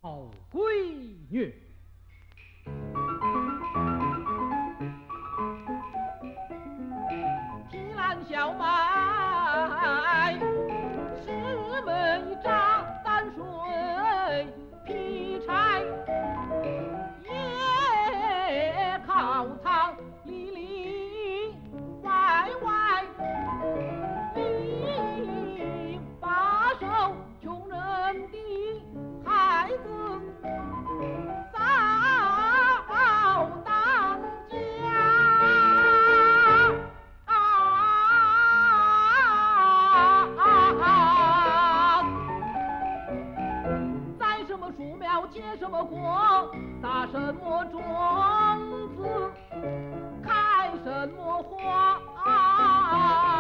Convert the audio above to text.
好闺女。提篮小麦，十枚炸淡水，劈柴也靠堂里里外外，你把守穷人的孩子扫当家。栽什么树苗结什么果，撒什么种子开什么花。